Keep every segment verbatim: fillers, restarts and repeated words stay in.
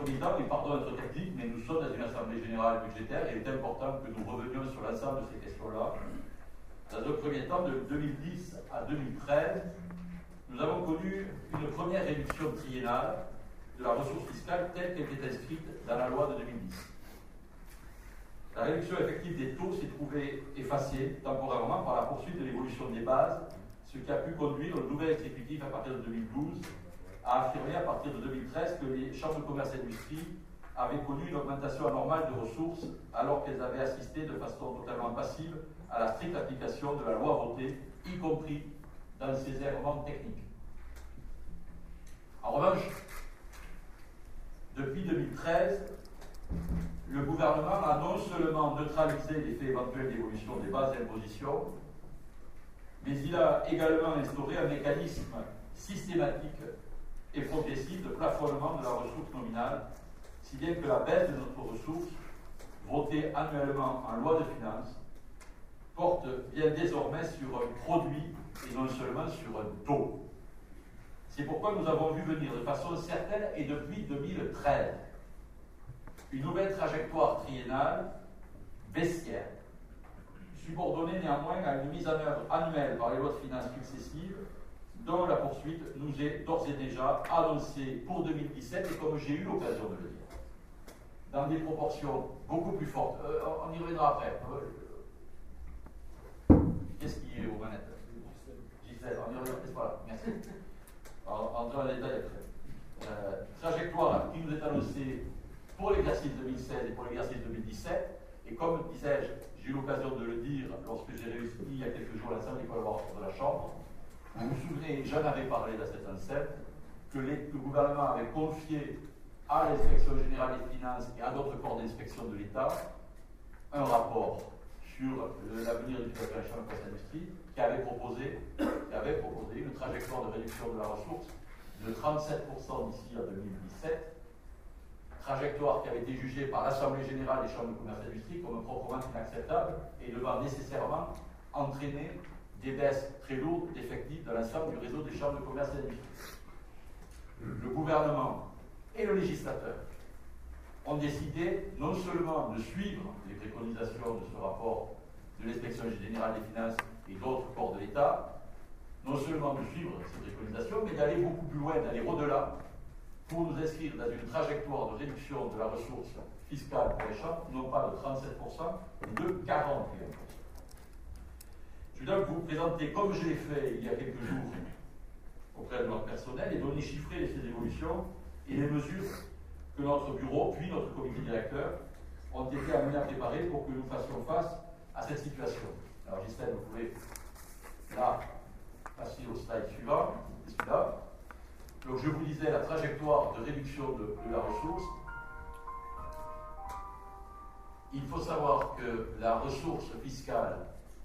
Président, et pardon d'être technique, mais nous sommes dans une assemblée générale budgétaire et il est important que nous revenions sur l'ensemble de ces questions-là. Dans un premier temps, de deux mille dix à deux mille treize, nous avons connu une première réduction triennale de la ressource fiscale telle qu'elle était inscrite dans la loi de deux mille dix. La réduction effective des taux s'est trouvée effacée temporairement par la poursuite de l'évolution des bases, ce qui a pu conduire le nouvel exécutif à partir de deux mille douze à affirmer à partir de deux mille treize que les chambres de commerce et d'industrie avaient connu une augmentation anormale de ressources alors qu'elles avaient assisté de façon totalement passive à la stricte application de la loi votée, y compris dans ses errements techniques. En revanche, depuis deux mille treize, le gouvernement a non seulement neutralisé l'effet éventuel d'évolution des bases d'imposition, mais il a également instauré un mécanisme systématique et progressif de plafonnement de la ressource nominale, si bien que la baisse de notre ressource, votée annuellement en loi de finances, porte bien désormais sur un produit et non seulement sur un taux. C'est pourquoi nous avons vu venir de façon certaine et depuis deux mille treize une nouvelle trajectoire triennale baissière, subordonnée néanmoins à une mise en œuvre annuelle par les lois de finances successives, dont la poursuite nous est d'ores et déjà annoncée pour deux mille dix-sept, et comme j'ai eu l'occasion de le dire, dans des proportions beaucoup plus fortes. Euh, on y reviendra après. Qu'est-ce qui est aux manettes? Gisèle, on y reviendra. Voilà, merci. Alors, en dans les détails après. Euh, trajectoire qui nous est annoncée pour l'exercice deux mille seize et pour l'exercice deux mille dix-sept, et comme disais-je, j'ai eu l'occasion de le dire lorsque j'ai réussi il y a quelques jours à l'ensemble des collaborateurs de la Chambre. Vous vous souvenez, j'en avais parlé dans cette enceinte, que les, le gouvernement avait confié à l'Inspection générale des finances et à d'autres corps d'inspection de l'État un rapport sur l'avenir du secteur de la presse-industrie qui avait proposé, qui avait proposé une trajectoire de réduction de la ressource de trente-sept pour cent d'ici à deux mille dix-sept, trajectoire qui avait été jugée par l'Assemblée générale des chambres de commerce et d'industrie comme proprement inacceptable et devant nécessairement entraîner des baisses très lourdes d'effectifs dans l'ensemble du réseau des chambres de commerce et d'industrie. Le gouvernement et le législateur ont décidé non seulement de suivre les préconisations de ce rapport de l'Inspection générale des finances et d'autres corps de l'État, non seulement de suivre ces préconisations, mais d'aller beaucoup plus loin, d'aller au-delà, pour nous inscrire dans une trajectoire de réduction de la ressource fiscale pour les chambres, non pas de trente-sept pour cent, mais de quarante et un pour cent. Je vais donc vous présenter, comme je l'ai fait il y a quelques jours auprès de notre personnel, et donner chiffrer ces évolutions et les mesures que notre bureau, puis notre comité directeur, ont été amenés à préparer pour que nous fassions face à cette situation. Alors, Gisèle, vous pouvez là passer au slide suivant, c'est celui-là. Donc, je vous disais la trajectoire de réduction de, de la ressource. Il faut savoir que la ressource fiscale,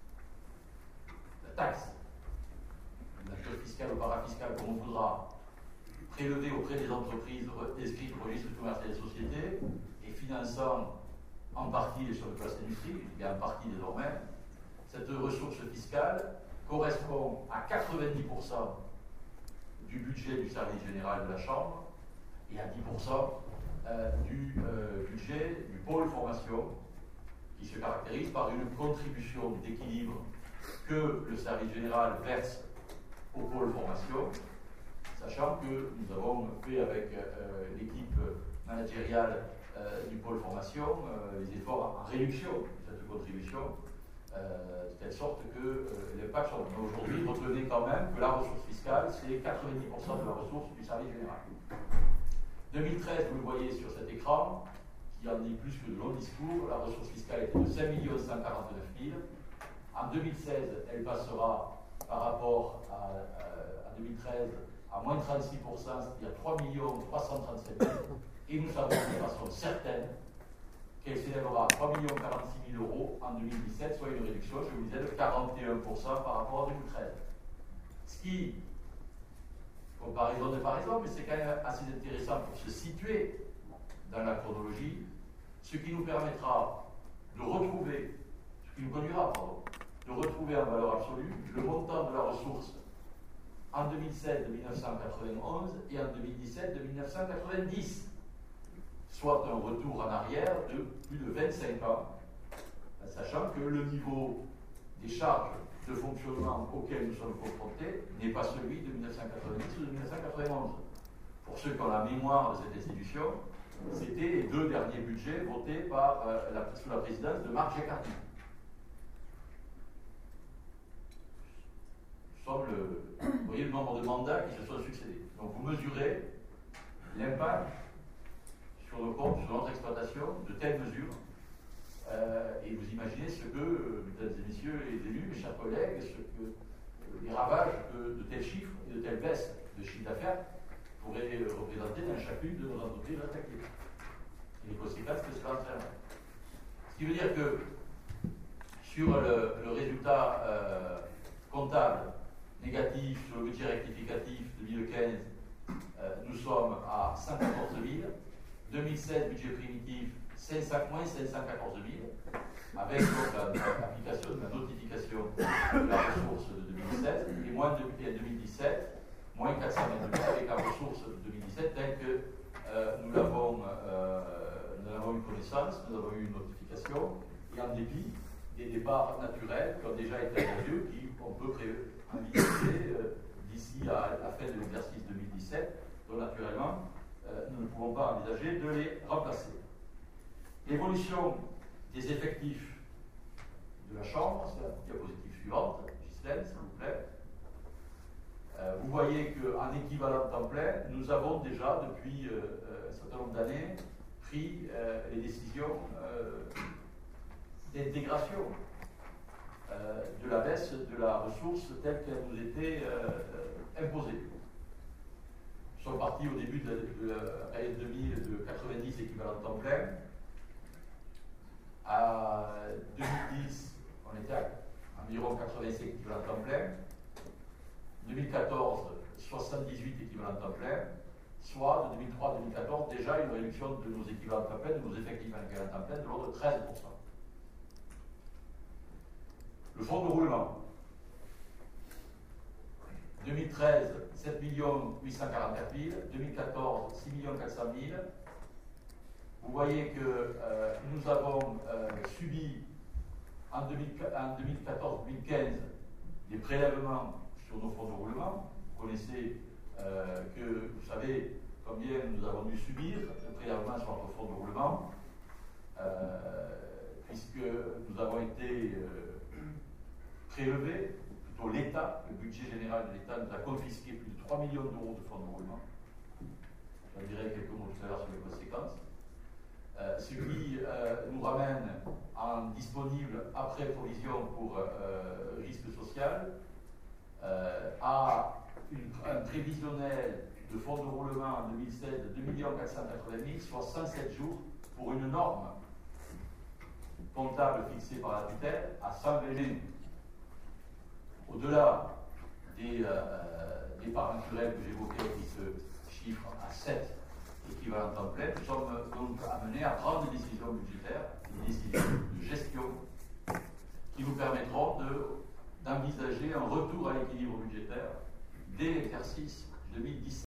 la taxe, la taxe fiscale ou parafiscale, comme on voudra, prélevée auprès des entreprises inscrites au registre du commerce et des sociétés et finançant en partie les chambres de commerce et d'industrie, il y a en partie désormais, cette ressource fiscale correspond à quatre-vingt-dix pour cent du budget du service général de la Chambre et à dix pour cent euh, du euh, budget du pôle formation, qui se caractérise par une contribution d'équilibre que le service général verse au pôle formation, sachant que nous avons fait avec euh, l'équipe managériale euh, du pôle formation euh, les efforts en réduction de cette contribution, euh, de telle sorte que euh, l'impact sur aujourd'hui, retenez quand même que la ressource fiscale, c'est quatre-vingt-dix pour cent de la ressource du service général. deux mille treize, vous le voyez sur cet écran, qui en dit plus que de longs discours, la ressource fiscale était de cinq millions cent quarante-neuf mille. En deux mille seize, elle passera par rapport à, à, à deux mille treize à moins trente-six pour cent, c'est-à-dire trois millions trois cent trente-sept mille. Et nous savons de façon certaine qu'elle s'élèvera à trois millions quarante-six mille euros en deux mille dix-sept, soit une réduction, je vous disais, de quarante et un pour cent par rapport à deux mille treize. Ce qui, comparaison de par exemple, mais c'est quand même assez intéressant pour se situer dans la chronologie, ce qui nous permettra de retrouver, ce qui nous conduira, pardon, de retrouver en valeur absolue le montant de la ressource en deux mille sept de mille neuf cent quatre-vingt-onze et en deux mille dix-sept de mille neuf cent quatre-vingt-dix. soit un retour en arrière de plus de vingt-cinq ans, sachant que le niveau des charges de fonctionnement auxquelles nous sommes confrontés n'est pas celui de mille neuf cent quatre-vingt-dix ou de mille neuf cent quatre-vingt-onze. Pour ceux qui ont la mémoire de cette institution, c'était les deux derniers budgets votés par, euh, la, sous la présidence de Marc Gécardy. Nous sommes le, vous voyez le nombre de mandats qui se sont succédés. Donc vous mesurez l'impact sur nos comptes, sur notre exploitation, de telles mesures. Euh, et vous imaginez ce que, euh, mesdames et messieurs les élus, mes chers collègues, ce que euh, les ravages de, de tels chiffres et de telles baisses de chiffre d'affaires pourraient euh, représenter dans chacune de nos entreprises attaquées. Et les conséquences que cela entraîne. Ce qui veut dire que sur le, le résultat euh, comptable négatif, sur le budget rectificatif deux mille quinze, euh, nous sommes à cent quatorze mille. deux mille seize, budget primitif, cinq cents, moins cinq cent quatorze mille, avec donc l'application de la notification de la ressource de deux mille seize, et moins de deux mille dix-sept, moins quatre cent vingt mille avec la ressource de deux mille dix-sept, telle que euh, nous l'avons euh, eu connaissance, nous avons eu une notification, et en dépit des départs naturels qui ont déjà été en lieu, qui on peut envisager euh, d'ici à la fin de l'exercice deux mille dix-sept, donc naturellement, euh, nous ne pouvons pas envisager de les remplacer. L'évolution des effectifs de la Chambre, c'est la diapositive suivante, Ghislaine, s'il vous plaît. Euh, vous voyez qu'en équivalent temps plein, nous avons déjà, depuis euh, un certain nombre d'années, pris euh, les décisions euh, d'intégration euh, de la baisse de la ressource telle qu'elle nous était euh, imposée. Nous sommes partis au début de la, de la période deux mille de quatre-vingt-dix équivalent temps plein. À deux mille dix, on était à environ quatre-vingt-cinq équivalents temps plein. deux mille quatorze, soixante-dix-huit équivalents temps plein. Soit de deux mille trois à deux mille quatorze, déjà une réduction de nos équivalents temps plein, de nos effectifs en équivalent temps plein, de l'ordre de treize pour cent. Le fonds de roulement. deux mille treize, sept millions huit cent quarante-quatre mille. deux mille quatorze, six millions quatre cent mille. Vous voyez que euh, nous avons euh, subi en deux mille quatorze deux mille quinze des prélèvements sur nos fonds de roulement. Vous connaissez euh, que, vous savez combien nous avons dû subir de prélèvements sur notre fonds de roulement, euh, puisque nous avons été euh, prélevés, plutôt l'État, le budget général de l'État nous a confisqué plus de trois millions d'euros de fonds de roulement. J'en dirai quelques mots tout à l'heure sur les conséquences. Euh, ce qui euh, nous ramène en disponible après provision pour euh, risque social euh, à une, un prévisionnel de fonds de roulement en deux mille seize de deux millions quatre cent quatre-vingt mille, soit cent sept jours pour une norme comptable fixée par la tutelle à cent vingt jours. Au-delà des euh, départs naturels que j'évoquais qui se chiffrent à sept équivalent temps plein, nous sommes donc amenés à prendre des décisions budgétaires, des décisions de gestion qui nous permettront d'envisager un retour à l'équilibre budgétaire dès l'exercice deux mille dix-sept.